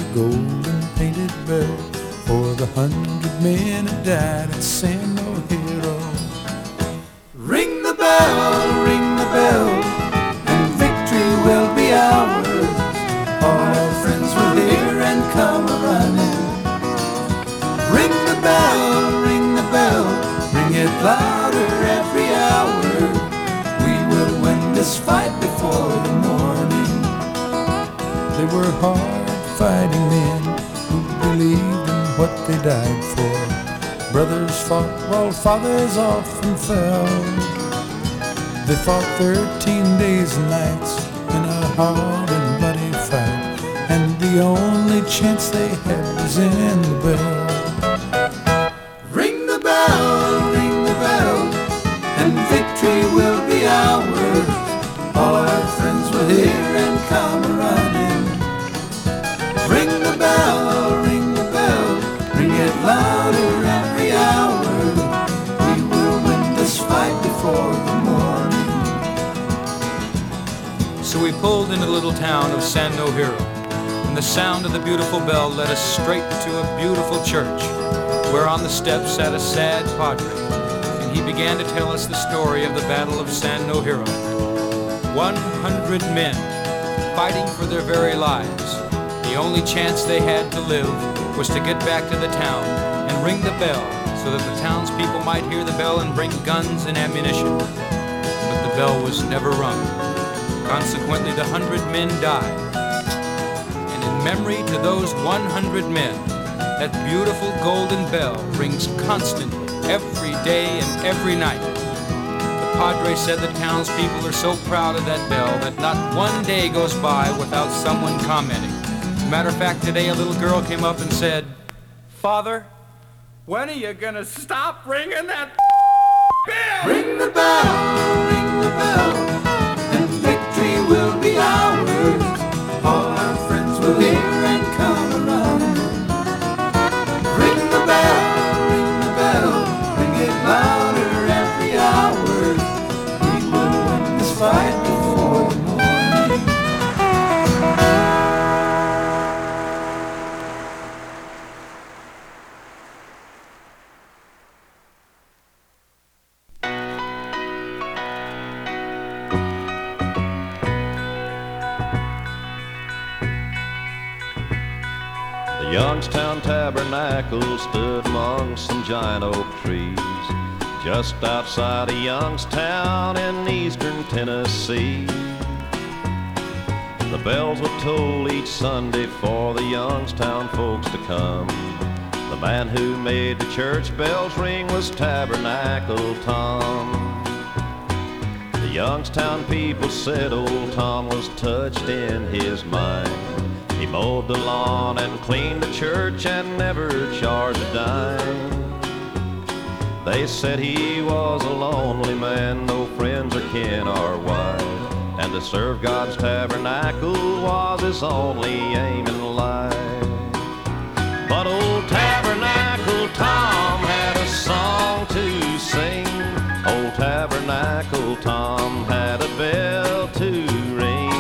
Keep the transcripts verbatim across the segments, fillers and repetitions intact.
golden painted bell for the hundred men who died at San O'Hara. Ring the bell, ring the bell, and victory will be ours. All our friends will hear and come running. Ring the bell, ring the bell, ring it louder every hour. We will win this fight before the morning. They were hard-fighting men who believed in what they died for. Brothers fought while fathers often fell. They fought thirteen days and nights in a hard and bloody fight, and the only chance they had was in the bell. Ring the bell, ring the bell, and victory will be ours. All our friends will hear and come running. Ring the bell, ring the bell, ring it louder every hour. We will win this fight before the morning. So we pulled into the little town of San O'Hara, and the sound of the beautiful bell led us straight to a beautiful church, where on the steps sat a sad padre, and he began to tell us the story of the Battle of San O'Hara. One hundred men fighting for their very lives. The only chance they had to live was to get back to the town and ring the bell so that the townspeople might hear the bell and bring guns and ammunition. But the bell was never rung. Consequently, the hundred men died. And in memory to those one hundred men, that beautiful golden bell rings constantly every day and every night. The padre said the townspeople are so proud of that bell that not one day goes by without someone commenting. As a matter of fact, today a little girl came up and said, "Father, when are you gonna stop ringing that bell?" Ring the bell, ring the bell, and victory will be ours. All our friends will hear and come running. Ring the bell, ring the bell, ring it louder every hour. We will win this fight before the morning. The Youngstown Tabernacle stood among some giant oak trees just outside of Youngstown in eastern Tennessee. The bells would toll each Sunday for the Youngstown folks to come. The man who made the church bells ring was Tabernacle Tom. The Youngstown people said old Tom was touched in his mind. He mowed the lawn and cleaned the church and never charged a dime. They said he was a lonely man, no friends or kin or wife, and to serve God's tabernacle was his only aim in life. But old Tabernacle Tom had a song to sing. Old Tabernacle Tom had a bell to ring.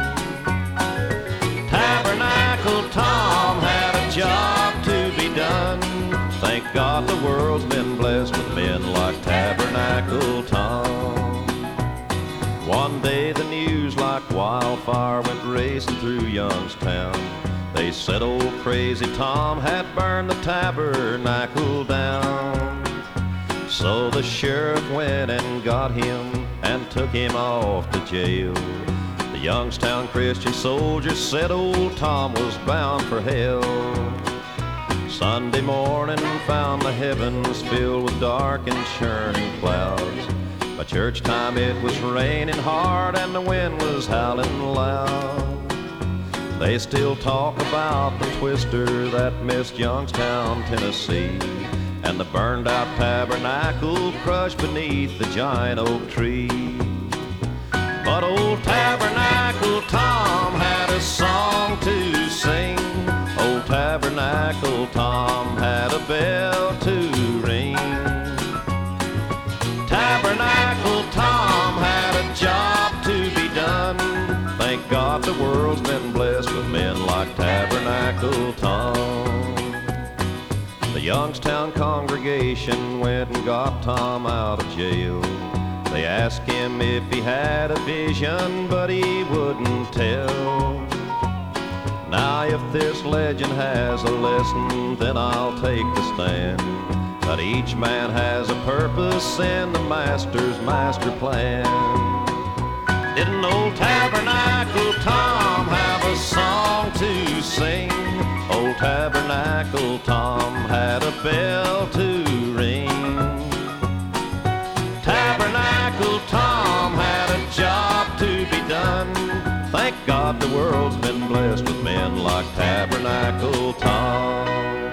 Tabernacle Tom had a job to be done. Thank God the world's been blessed with men like Tabernacle Tom. One day the news like wildfire went racing through Youngstown. They said old crazy Tom had burned the tabernacle down. So the sheriff went and got him and took him off to jail. The Youngstown Christian soldiers said old Tom was bound for hell. Sunday morning found the heavens filled with dark and churning clouds. By church time it was raining hard and the wind was howling loud. They still talk about the twister that missed Youngstown, Tennessee, and the burned out tabernacle crushed beneath the giant oak tree. But old Tabernacle Tom had a song to sing. Old Tabernacle Tom had a bell to ring. Tabernacle Tom had a job to be done. Thank God the world's been blessed with men like Tabernacle Tabernacle Tom. The Youngstown congregation went and got Tom out of jail. They asked him if he had a vision, but he wouldn't tell. Now if this legend has a lesson, then I'll take the stand, that each man has a purpose in the Master's master plan. Didn't old Tabernacle Tom have a song to sing? Old Tabernacle Tom had a bell to ring. Tabernacle Tom had a job to be done. Thank God the world's been blessed with men like Tabernacle Tom.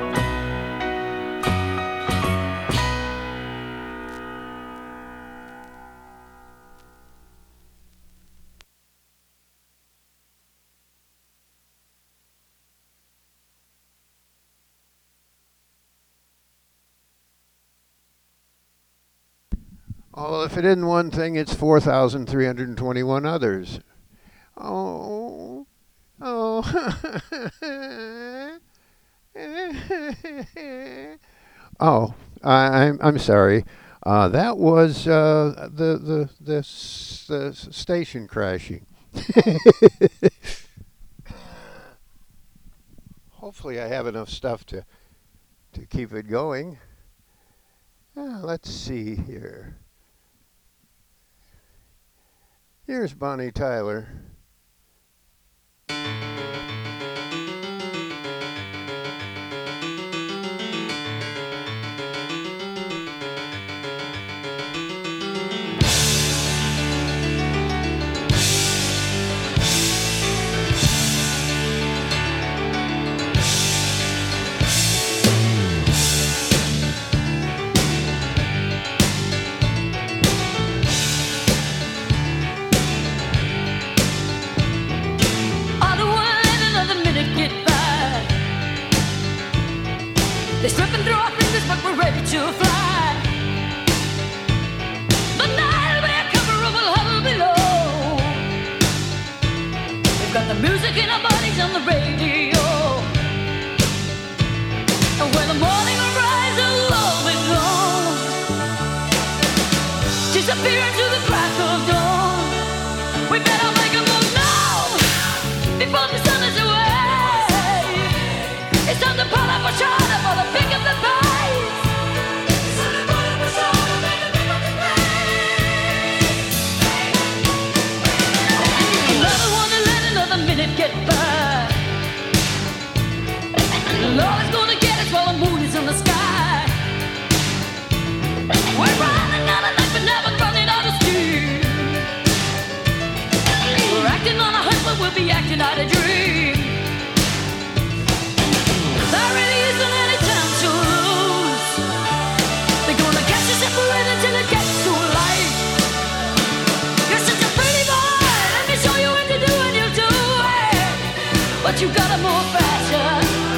Oh, well, if it isn't one thing, it's four thousand three hundred twenty-one others. Oh, oh. oh, I, I'm I'm sorry. Uh, that was uh, the the the, s- the s- station crashing. Hopefully, I have enough stuff to to keep it going. Uh, let's see here. Here's Bonnie Tyler. They're slipping through our fingers, but we're ready to fly. The night will be a cover of a huddle below. We've got the music in our bodies on the radio. And when the morning will rise, it'll all be gone. Disappear into the crack of dawn. We better make a move now, before the sun is away. It's time to pull up a shot for the pick of the pace. It's time to pull up a shot and make the pick of the pace. Another one to let another minute get by. Lord is gonna get us while the moon is in the sky. We're running out of life but never running out of steam. We're acting on a hunch but we'll be acting out a dream. There really isn't any time to lose. They're gonna catch us separated till it gets too late. You're such a pretty boy, let me show you what to do and you'll do it. But you gotta move faster,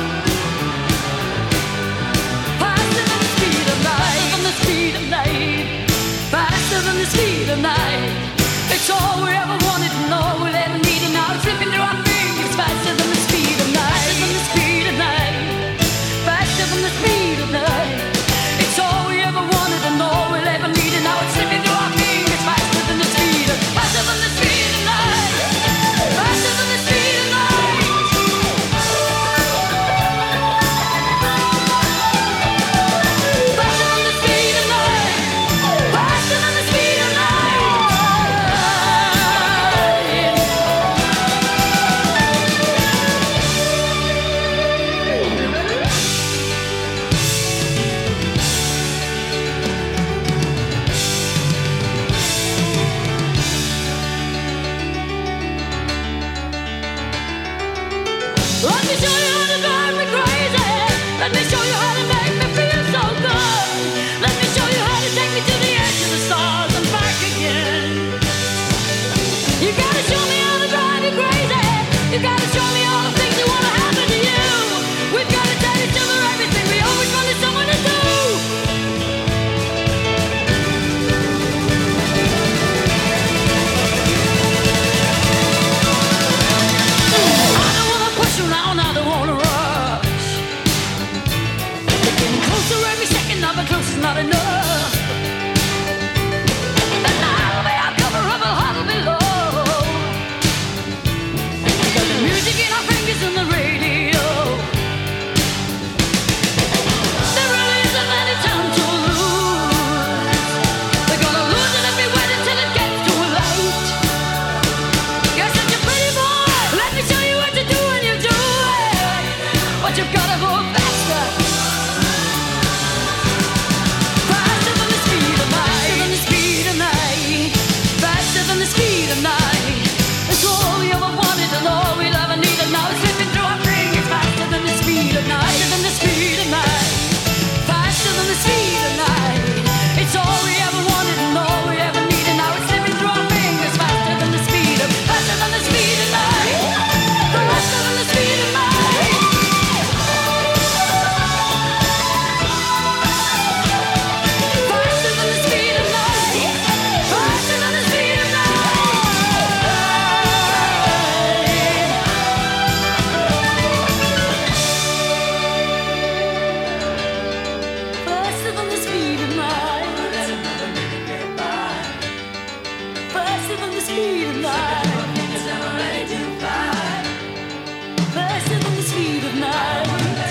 faster than the speed of light, than the speed of light, faster than the speed of light. It's all we ever wanted to know, we'll ever need it now. It's slipping through our fingers, faster than the speed of light, faster than the speed of light. Faster than the speed of light. It's all we ever wanted to know, we'll ever need it now. It's slipping through our fingers. Faster than the speed of, faster than the speed of light. Faster than the speed of light. Faster than the speed of light. Faster than the speed of light. not enough. Then I'll be a cover of a huddle below. Got the music in our fingers and the radio. There really isn't any time to lose. We're gonna lose it if we wait until it gets too late. You're such a pretty boy. Let me show you what to do when you do it. But you've gotta go faster. Faster than the speed of light. Faster than the speed of night. Faster than the speed of night. It's all we ever wanted and all we'll ever need. And now it's slipping through our fingers. Faster than the speed of night. Faster than the speed of night. Faster than the speed of night. It's all we ever wanted and all we ever need. And now it's slipping through our fingers. Faster than the speed of. Faster than the speed of night. Faster than the speed of night. Faster than the speed of night. Faster than the speed of night. Faster than the speed of night. Faster than the speed of night. Faster than the speed of night.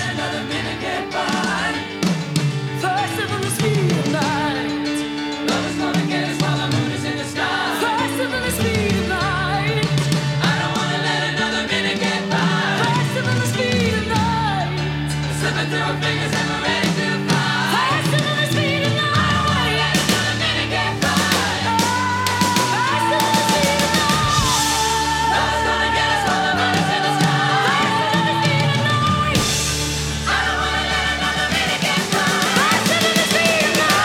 Faster than the speed of night. Love is gonna get us while the moon is in the sky. Faster than the speed of night. I don't wanna let another minute get by. Faster than the speed of night. Slipping through our fingers and we're ready to fly. Faster than the speed of night. I don't wanna let another minute get by. Faster than the speed of night. Love is gonna get us while the moon is in the sky. Faster than the speed of night. I don't wanna let another minute get by. Faster than the speed of night.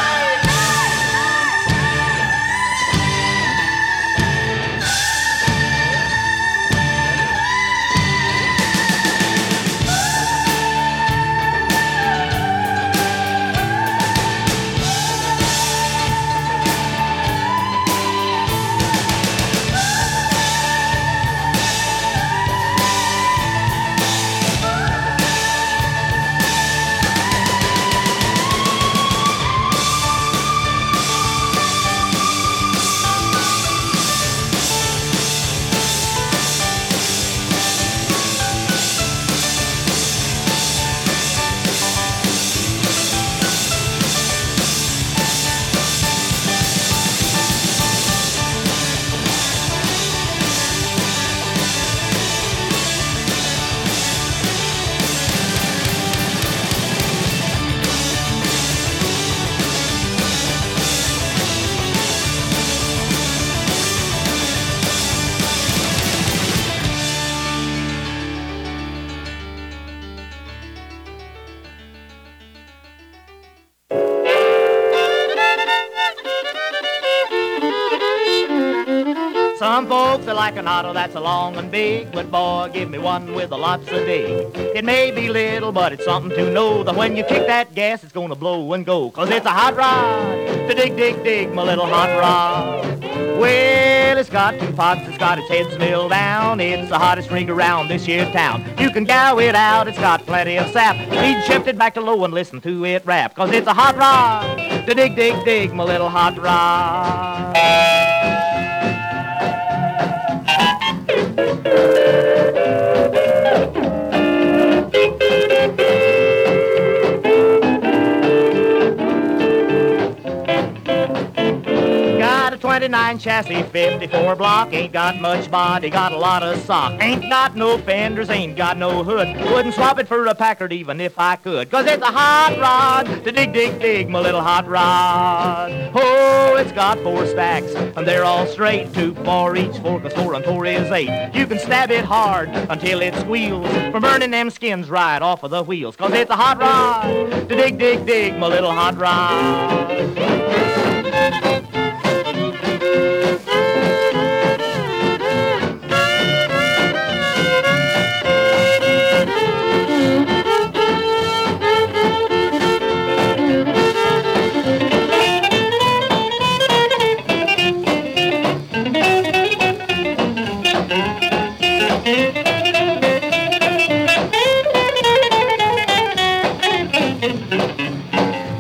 Some folks they like an auto that's a long and big, but boy, give me one with a lots of dig. It may be little, but it's something to know that when you kick that gas, it's gonna blow and go. Cause it's a hot rod, to dig, dig, dig, my little hot rod. Well, it's got two pots, it's got its head milled down. It's the hottest rig around this here town. You can gow it out, it's got plenty of sap. He'd shift it back to low and listen to it rap. Cause it's a hot rod, to dig, dig, dig, my little hot rod. Got a twenty-nine chassis, fifty-four block, ain't got much body, got a lot of sock. Ain't got no fenders, ain't got no hood. Wouldn't swap it for a Packard even if I could. Cause it's a hot rod, to dig, dig, dig, my little hot rod. Oh, it's got four stacks, and they're all straight. Two for each, four cause four and four is eight. You can stab it hard until it squeals from burning them skins right off of the wheels. Cause it's a hot rod, to dig, dig, dig, my little hot rod.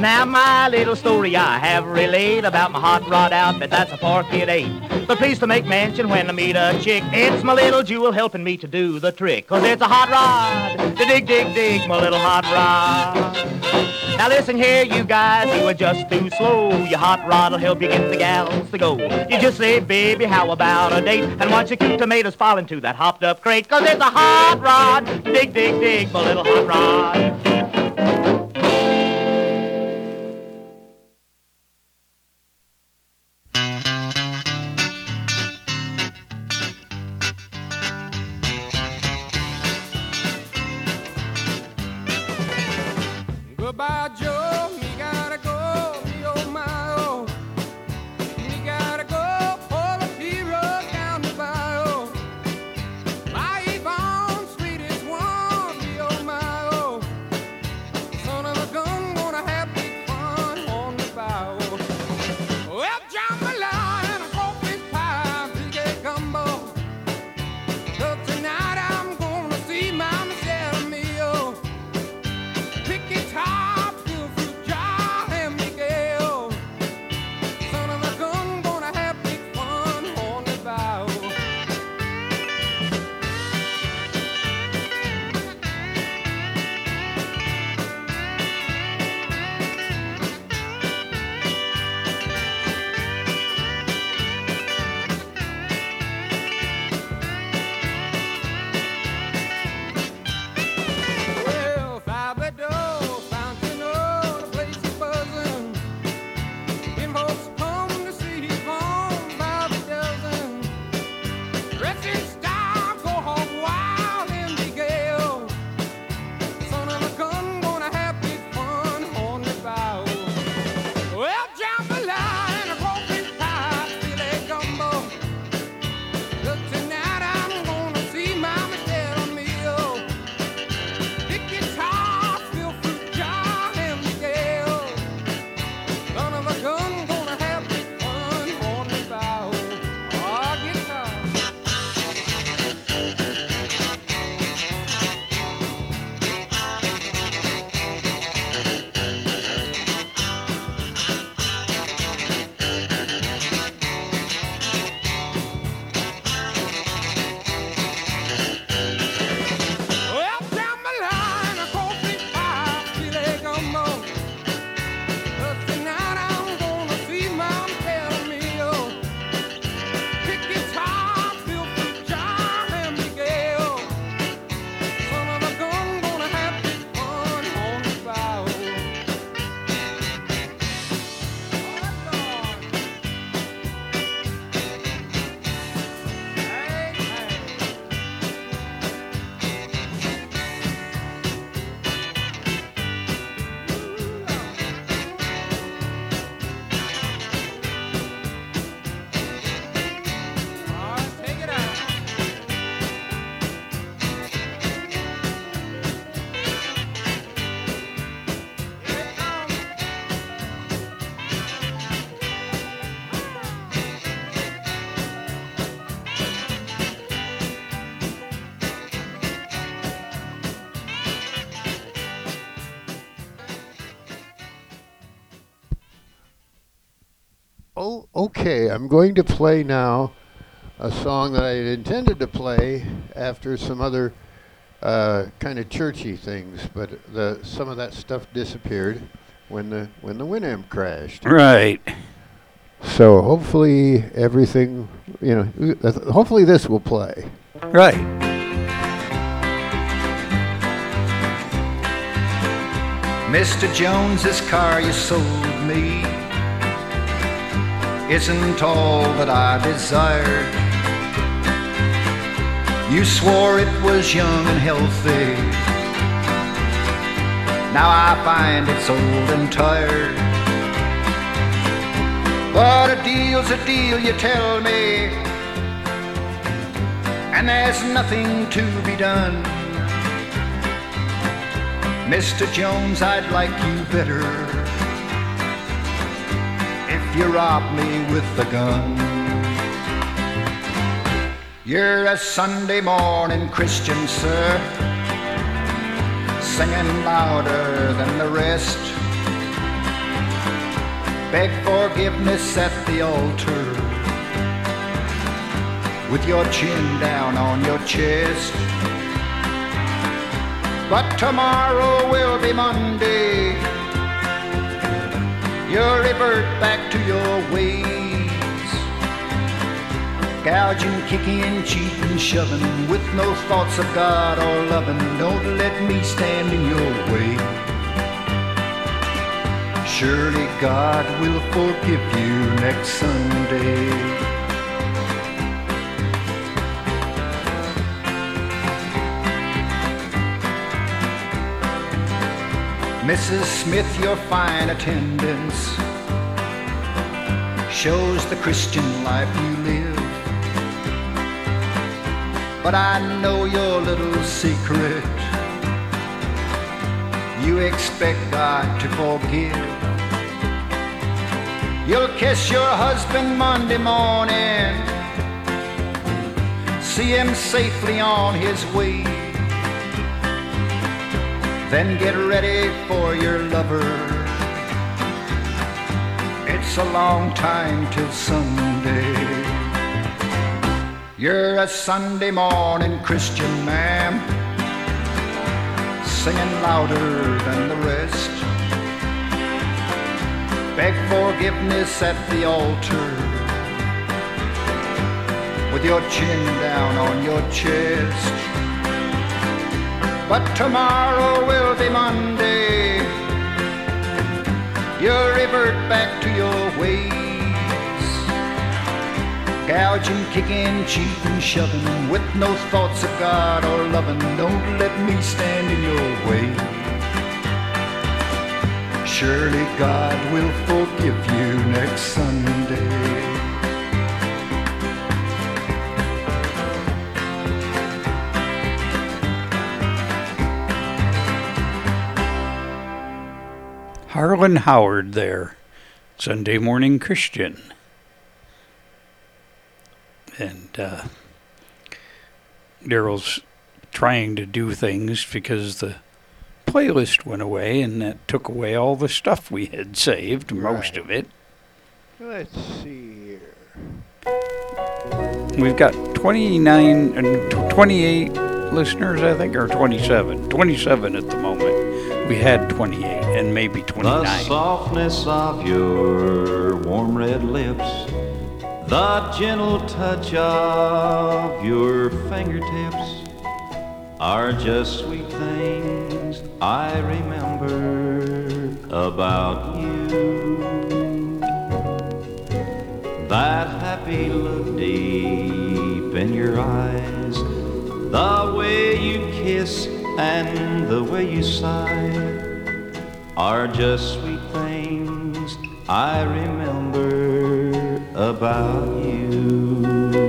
Now my little story I have relayed about my hot rod outfit, that's a Park Kid eight. But please to make mention when I meet a chick, it's my little jewel helping me to do the trick. Cause it's a hot rod, to dig, dig, dig, my little hot rod. Now listen here, you guys, you are just too slow. Your hot rod'll help you get the gals to go. You just say, baby, how about a date? And watch your cute tomatoes fall into that hopped up crate. Cause it's a hot rod, dig, dig, dig, my little hot rod. Goodbye, Joe, me gotta go, me oh my oh. Me gotta go for the P-road down the bayou. My Yvonne, sweetest one, me oh my oh. Son of a gun, gonna have big fun on the bayou. Well, jambalaya and a coffee pie, big egg gumbo. So tonight I'm gonna see my Michelle Mio. Pick guitar. Oh, okay. I'm going to play now a song that I had intended to play after some other uh, kind of churchy things, but the some of that stuff disappeared when the when the Winamp crashed. Right. So hopefully everything, you know, uh, hopefully this will play. Right. Mister Jones, this car you sold me isn't all that I desired. You swore it was young and healthy. Now I find it's old and tired. But a deal's a deal, you tell me, and there's nothing to be done. Mister Jones, I'd like you better if you rob me with a gun. You're a Sunday morning Christian, sir, singing louder than the rest. Beg forgiveness at the altar with your chin down on your chest. But tomorrow will be Monday. You'll revert back to your ways, gouging, kicking, cheating, shoving, with no thoughts of God or loving. Don't let me stand in your way. Surely God will forgive you next Sunday. Missus Smith, your fine attendance shows the Christian life you live. But I know your little secret. You expect God to forgive. You'll kiss your husband Monday morning, see him safely on his way. Then get ready for your lover. It's a long time till Sunday. You're a Sunday morning Christian, ma'am, singing louder than the rest. Beg forgiveness at the altar with your chin down on your chest. But tomorrow will be Monday. You'll revert back to your ways, gouging, kicking, cheating, shoving, with no thoughts of God or loving. Don't let me stand in your way. Surely God will forgive you next Sunday. Harlan Howard there, Sunday Morning Christian. And uh, Daryl's trying to do things because the playlist went away, and that took away all the stuff we had saved, right. Most of it. Let's see here. We've got twenty-nine and twenty-eight listeners, I think, or twenty-seven. twenty-seven at the moment. We had twenty-eight and maybe twenty-nine. The softness of your warm red lips, the gentle touch of your fingertips are just sweet things I remember about you. That happy look deep in your eyes, the way you kiss and the way you sigh are just sweet things I remember about you.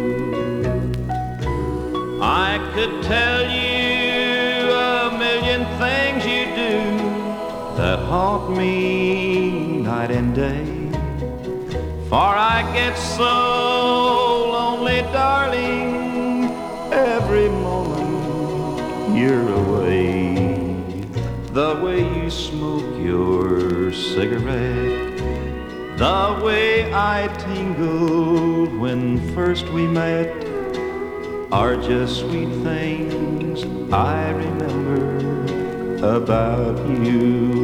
I could tell you a million things you do that haunt me night and day, for I get so lonely, darling, every moment you're away. The way you smoke your cigarette, the way I tingled when first we met, are just sweet things I remember about you.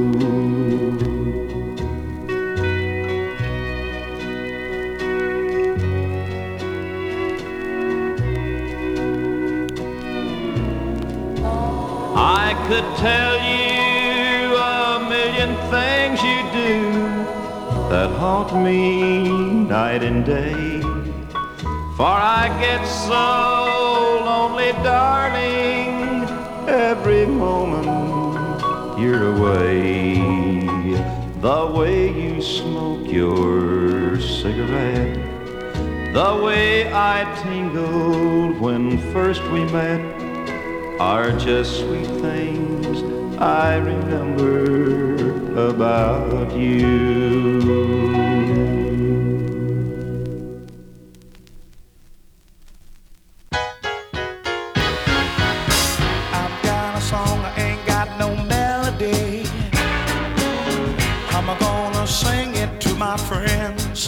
I could tell you a million things you do that haunt me night and day, for I get so lonely, darling, every moment you're away. The way you smoke your cigarette, the way I tingled when first we met, are just sweet things I remember about you. I've got a song, I ain't got no melody. I'm gonna sing it to my my friends.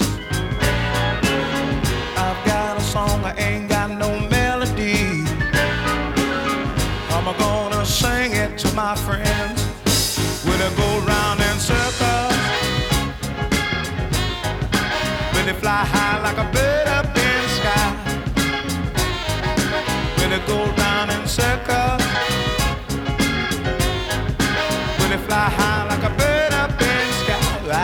I've got a song, I ain't got no melody. I'm gonna sing it to my friends. When I go round in circles, when they fly high like a bird up in the sky. When they go round in circles, when they fly high like a bird up in the sky.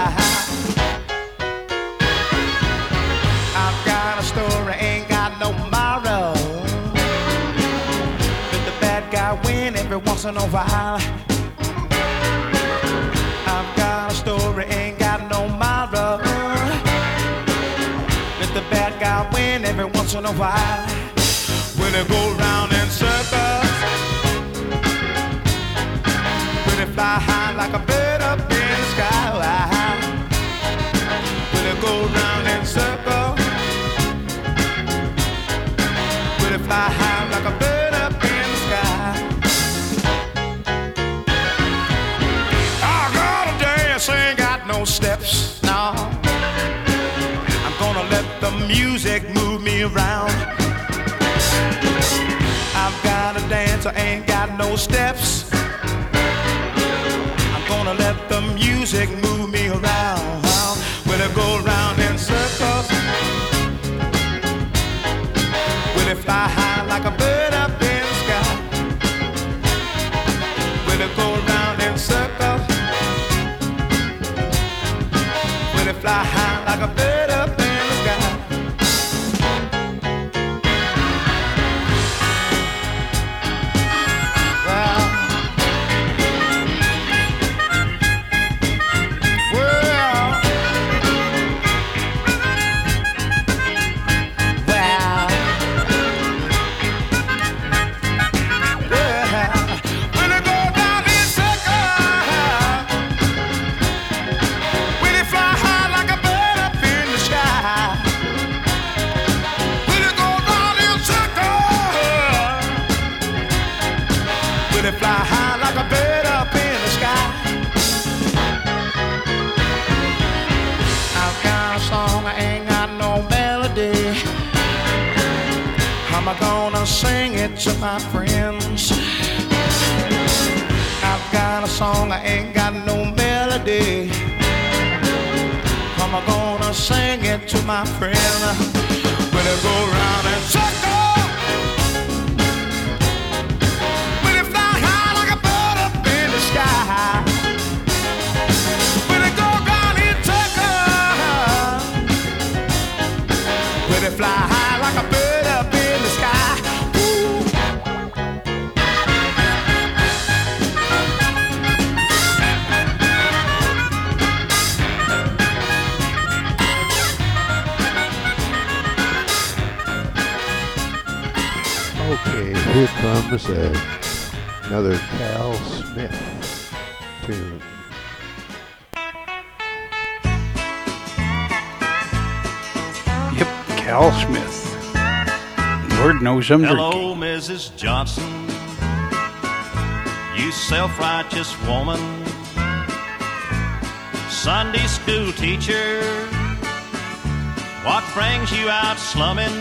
I've got a story, ain't got no moral. Let the bad guy win every once in a while. I've got a story, ain't got no moral. Let the bad guy win every once in a while. When they go round in circles, when they fly high like a bird up in the sky. When they go round in circles, when they fly high like a bird up in the sky. I gotta dance, ain't got no steps, no. I'm gonna let the music move me around. I've got to dance, I ain't got no steps. I'm gonna let the music move me around. When I go round in circles, when I fly high like a bird up in the sky. When I go round in circles, when I fly high like a bird up in the sky. Fly high like a bird up in the sky. I've got a song, I ain't got no melody. I'm gonna sing it to my friends. I've got a song, I ain't got no melody. I'm gonna sing it to my friends. When I go round and circle, when it go down in circles, when it fly high like a bird up in the sky. Okay, here comes a, another Cal Smith tune. Yep, Cal Smith. Lord knows I'm Hello, drinking. Missus Johnson, you self-righteous woman, Sunday school teacher, what brings you out slumming?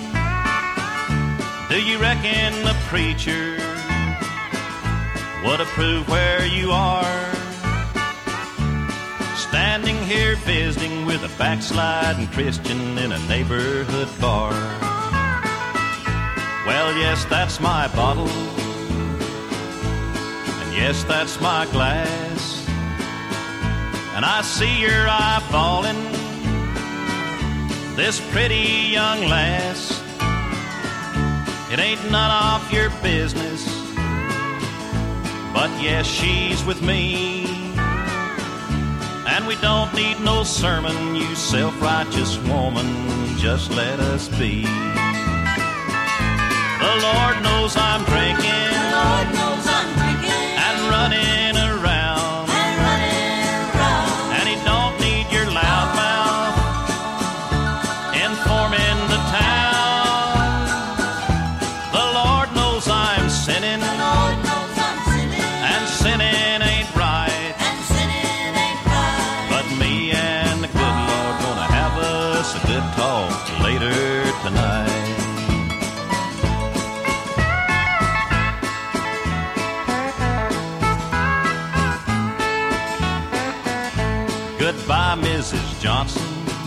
Do you reckon the preacher would approve where you are? Standing here visiting with a backsliding Christian in a neighborhood bar. Well, yes, that's my bottle, and yes, that's my glass, and I see your eye falling, this pretty young lass. It ain't none of your business, but yes, she's with me. And we don't need no sermon, you self-righteous woman, just let us be. The Lord knows I'm drinking, The Lord knows I'm drinking and running around, and running around. and He don't need your loud mouth informing the town. The Lord knows I'm sinning, The Lord knows I'm sinning, and sinning ain't right, and sinning ain't right. but me and the good Lord Goodbye, Missus Johnson,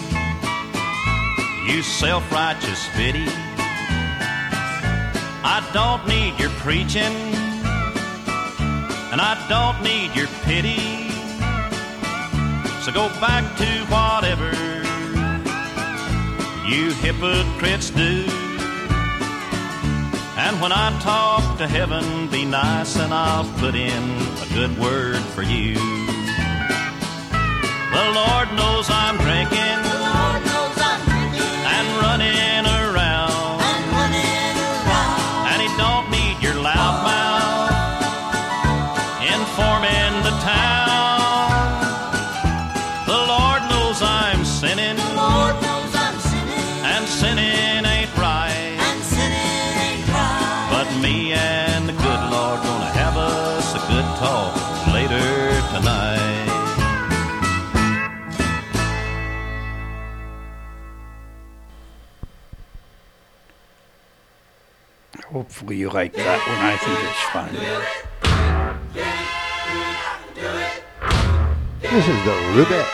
you self-righteous biddy. I don't need your preaching, and I don't need your pity. So go back to whatever you hypocrites do. And when I talk to heaven, be nice and I'll put in a good word for you. The Lord knows I'm drinking, The Lord knows I'm drinking and running around, and running around. and He don't need your loud mouth informing the town. The Lord knows I'm sinning, The Lord knows I'm sinning, and sinning ain't right. and sinning ain't right. But me and the good Lord gonna have us a good talk later tonight. Hopefully you like that one. I think it's fun. This is the Rubettes.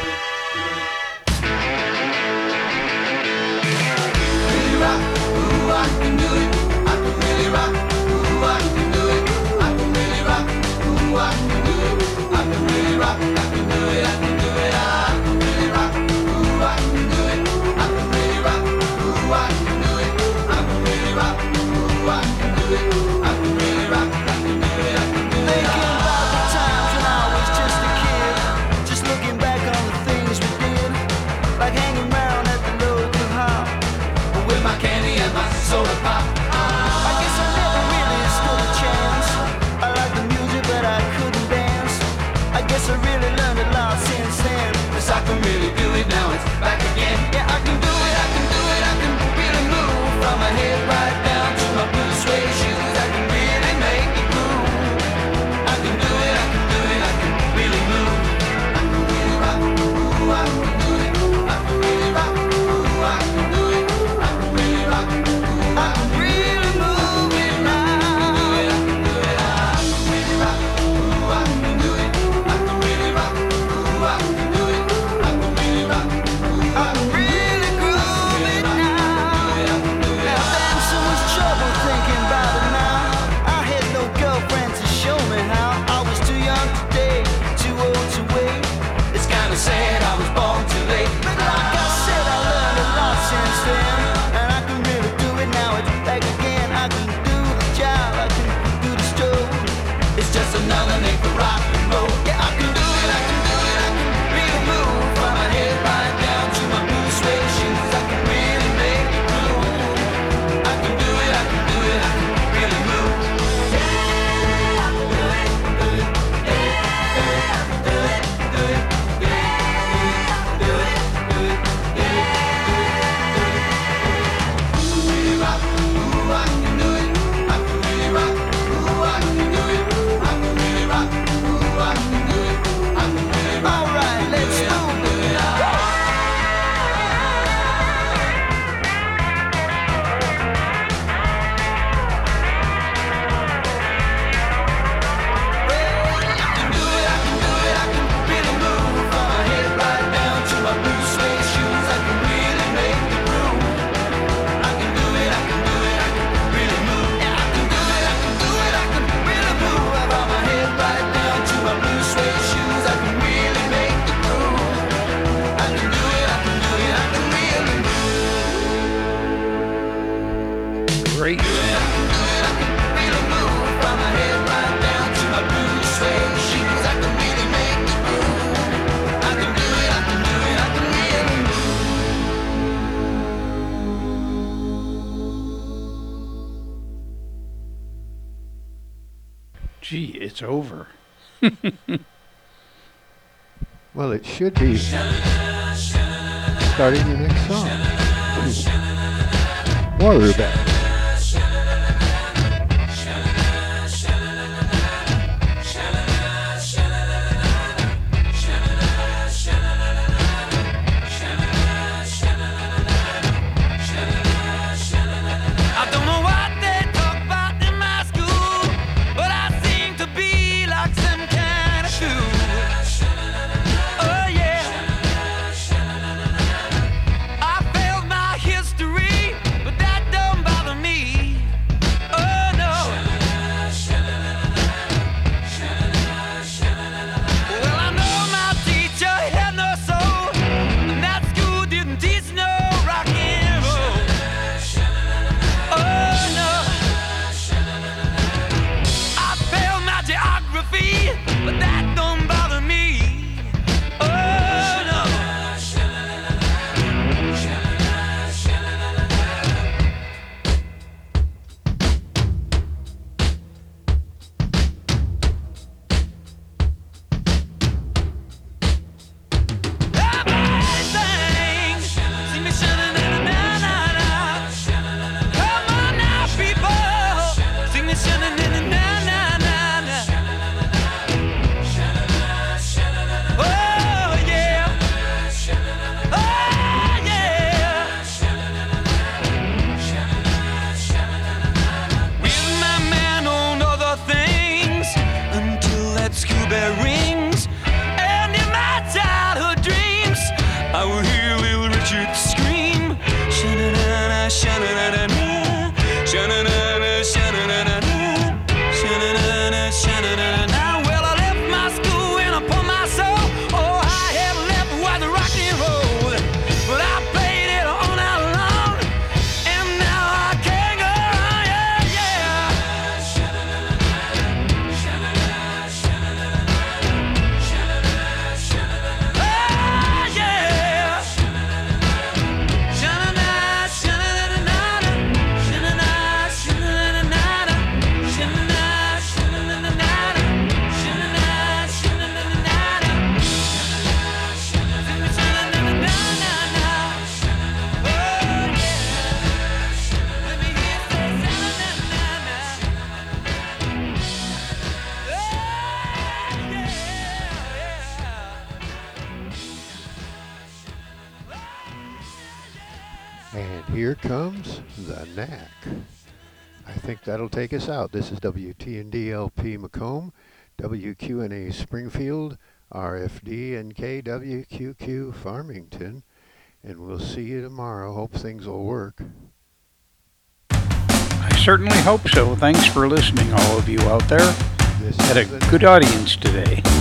Soda pop. I guess I never really stood a chance. I like the music, but I couldn't dance. I guess I really learned a lot since then. 'Cause I can really do it now, it's back again. Yeah, I can do it, I can do it, I can really move. From my head right down to my blue suede shoes. I can really make it move. I can do it, I can do it, I can really move. I can really rock, ooh, I can do it. I can really rock, ooh, I can do it. I can really rock. I can really move it now. I can do it, I can really rock. Ooh, I can do it. I can really rock. Ooh, I can do it. I can really rock. Ooh, I can really groove it now. Now there's so much trouble thinking about it now. I had no girlfriend to show me how. I was too young to date, too old to wait. It's kinda sad I was born too late. But like I said, I learned a lot since then. And I can really do it now, it's back again. I can do the job, I can do the stroke. It's just another name for rock and roll. Yeah, I can do it, I can do it, I can really move. From my head right down to my blue suede shoes. I can really make it move. I can do it, I can do it, I can really move. Yeah, I can do it, do it. Yeah, I can do it, do it. Yeah, I can do it, do it. Yeah, really rock, ooh, I can do it. I can really rock, ooh, I can do it. I can really rock, ooh, I can do it. I can really rock. All right, let's move it. Great. Gee, it's over. Well, it should be starting the next song. More Rubettes. I don't know what they talk about in my school, but I seem to be like some kind of fool. Oh yeah. that school bell rings, and in my childhood dreams, I will hear little Richard scream, sha-na-na-na, sha-na-na-na-na, sha-na-na-na, sha-na-na-na-na, sha-na-na-na, sha-na-na-na-na. Well, I left my school and I put my soul. Oh, I have left was the rock and roll, but I played it all night long, and now I can't go on, yeah, yeah. Oh, yeah. Sha-na-na, sha-na-na-na-na, sha-na-na, sha-na-na-na-na, sha-na-na, sha-na-na-na-na, sha-na-na, sha-na-na-na-na, sha-na-na-na-na-na. Oh, yeah. Let me hear you say sha-na-na-na-na. Oh, yeah, And here comes the Knack. I think that'll take us out. This is W T N D L P Macomb, W Q N A Springfield, R F D and K W Q Q Farmington. And we'll see you tomorrow. Hope things will work. I certainly hope so. Thanks for listening, all of you out there. This Had a is the good audience today.